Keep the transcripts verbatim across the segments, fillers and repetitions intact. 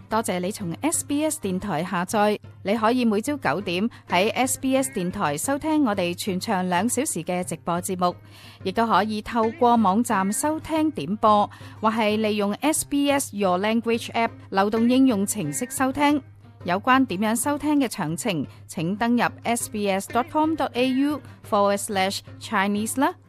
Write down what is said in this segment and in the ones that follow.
多謝你從 S B S 電台下載，你可以每朝九點喺 S B S 電台收聽我哋全長兩小時嘅直播節目，亦都可以透過網站收聽點播，或係利用 S B S Your Language App 流動應用程式收聽。有關點樣收聽嘅詳情，請登入 sbs.com.au forward slash Chinese 啦。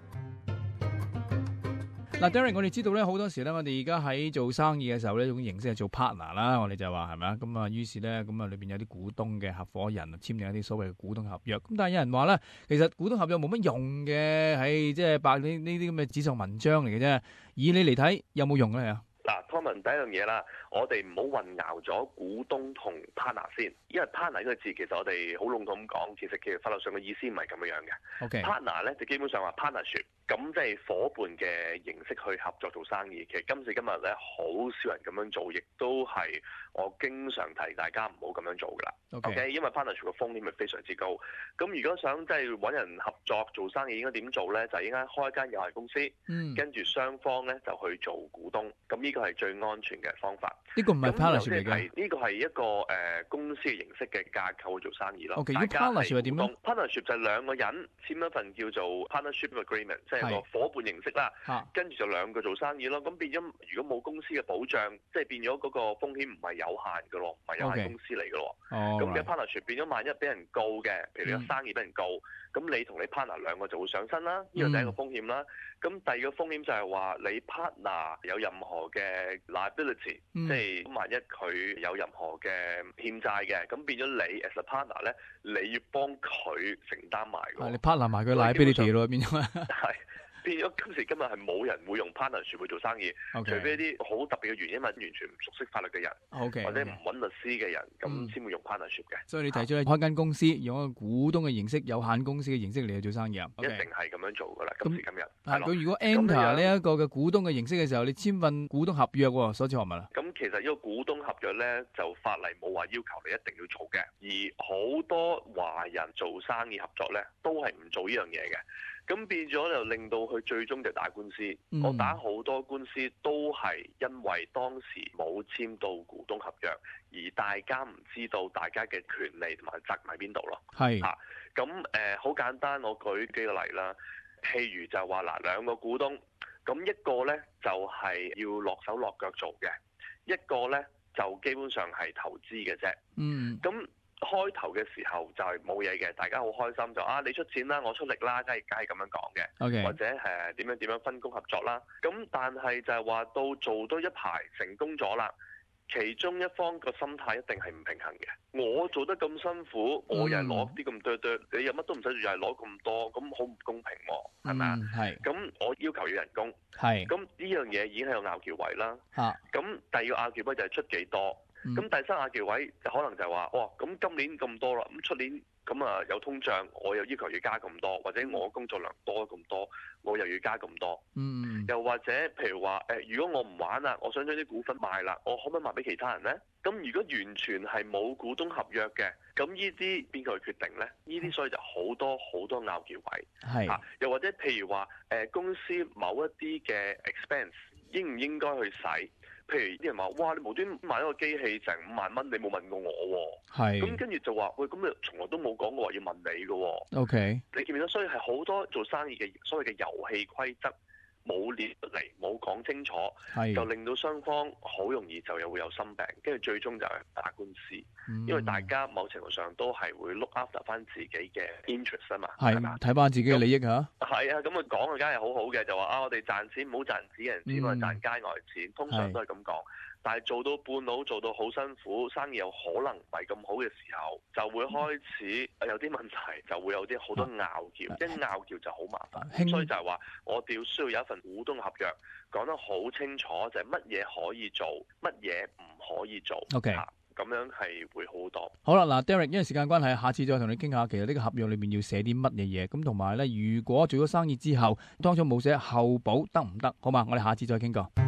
嗱 ，Derek， 我哋知道咧，好多時咧，我哋而家喺做生意嘅時候呢，呢種形式係做 partner 啦，我哋就話係咪啊？咁啊，於是咧，咁啊，裏邊有啲股東嘅合夥人簽訂一啲所謂嘅股東合約。咁但係有人話咧，其實股東合約冇乜用嘅，係即係白呢呢啲咁嘅紙上文章嚟嘅啫。以你嚟睇，有冇用咧？啊？ 嗱 ，Tommy 第一樣嘢啦，我哋唔好混淆咗股東同 partner 先，因為 partner 呢個字其實我哋好籠統咁講，其實其實法律上嘅意思唔係咁樣樣嘅。 Okay. partner 咧就基本上話 partnership，咁即係伙伴嘅形式去合作做生意。其實今時今日咧，好少人咁樣做，亦都係我經常提大家唔好咁樣做噶啦。 Okay. OK， 因為 partnership 嘅風險係非常之高。咁如果想即係揾人合作做生意，應該點做咧？就應該開一間有限公司， 嗯、 跟住雙方咧就去做股東。咁呢個係最安全嘅方法。 呢個唔係 partnership 嚟嘅。 呢個係一個誒、呃、公司嘅形式嘅架構去做生意咯。 OK， 如果 partnership 係點咧 ？partnership 就係兩個人簽一份叫做 partnership agreement， 即係個伙伴形式啦。跟住就兩個做生意咯。咁變咗，如果冇公司嘅保障，即係變咗嗰個風險唔係有限嘅咯，唔係有限公司嚟嘅咯。咁嘅 partnership 變咗，萬一俾人告嘅，譬如你個生意俾人告，咁、嗯、你同你 partner 兩個就會上身啦。呢個第一個風險啦。咁、嗯、第二個風險就係話你 partner 有任何嘅 liability，、嗯、即係萬一佢有任何嘅欠債嘅，咁變咗你 as a partner 咧，你要幫佢承擔埋嘅。你 partner 埋佢 liability 咯，變咗係。變咗今時今日係冇人會用 partnership 去做生意， okay. 除非一啲好特別嘅原因，或者完全唔熟悉法律嘅人，okay, 或者唔揾律師嘅人，咁、okay. 先會用 partnership 嘅。所以你提出開間公司，用一個股東嘅形式、有限公司嘅形式嚟去做生意啊？Okay. 一定係咁樣做噶啦，今時今日。係佢如果 enter 呢一個嘅股東嘅形式嘅時候，你簽份股東合約喎，所以學問啦。咁其實呢個股東合約咧，就法例冇話要求你一定要做嘅，而好多華人做生意合作咧，都係唔做呢樣嘢嘅。咁變咗就令到佢最終就打官司。嗯、我打好多官司都係因為當時冇簽到股東合約，而大家唔知道大家嘅權利同埋責任喺邊度咯。係嚇，咁誒好簡單，我舉幾個例啦。譬如就話嗱，兩個股東，咁一個咧就係、是、要落手落腳做嘅，一個咧就基本上係投資嘅啫。嗯，咁。開頭嘅時候就係冇嘢嘅，大家好開心就啊，你出錢啦，我出力啦，梗係梗係咁樣講嘅。Okay. 或者誒點樣點樣分工合作啦。咁但係就係話到做多一排成功咗啦，其中一方個心態一定係唔平衡嘅。我做得咁辛苦，我又係攞啲咁多多，你又乜都唔使做，又係攞咁多，咁好唔公平喎，係咪啊？係。咁我要求要人工，係。咁呢樣嘢已經係有拗撬位啦。嚇。咁第二個拗撬位就係出幾多。咁、嗯、第三拗撬位就可能就係話，哇！咁今年咁多啦，咁出年咁啊有通脹，我又要求要加咁多，或者我工作量多咁多，我又要加咁多。嗯。又或者譬如話，誒、呃，如果我唔玩啦，我想將啲股份賣啦，我可唔可以賣俾其他人呢？咁如果完全係冇股東合約嘅，咁呢啲邊個去決定呢？呢啲所以就好多好多拗撬位。係、啊。又或者譬如話，誒、呃、公司某一啲嘅 expense 應唔應該去使？譬如啲人話，哇！你無端買一個機器成五萬蚊，你冇問過我喎。係。咁跟住就話，喂，咁你從來都冇講過話要問你嘅喎。O K。你見唔見到？所以係好多做生意嘅所謂嘅遊戲規則冇列出嚟，冇講清楚，就令到雙方好容易就又會有心病，跟住最終就係打官司。嗯、因為大家某程度上都係會 look after 翻自己嘅 interest 啊嘛。係。睇翻自己嘅利益嚇。係啊，咁佢講嘅梗係好好嘅，就話啊，我哋賺錢唔好賺自己人錢，我哋賺街外錢，通常都係咁講。但係做到半路做到好辛苦，生意又可能唔係咁好嘅時候，就會開始有啲問題，就會有啲好多拗撬，一拗撬就好麻煩。所以就係話，我哋要需要有一份股東合約，講得好清楚，就係乜嘢可以做，乜嘢唔可以做。OK，咁樣係會好多。好啦，嗱 ，Derek，因為時間關係，下次再同你傾下，其實呢個合約裏面要寫啲乜嘢嘢，咁同埋咧，如果做咗生意之後，當初冇寫後補得唔得？好嘛，我哋下次再傾過。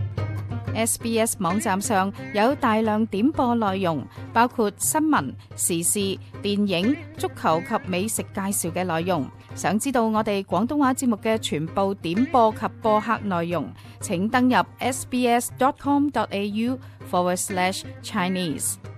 S B S 網站上有大量點播內容，包括新聞、時事、電影、足球及美食介紹嘅內容。想知道我哋廣東話節目嘅全部點播及播客內容，請登入 sbs.com.au forward slash Chinese。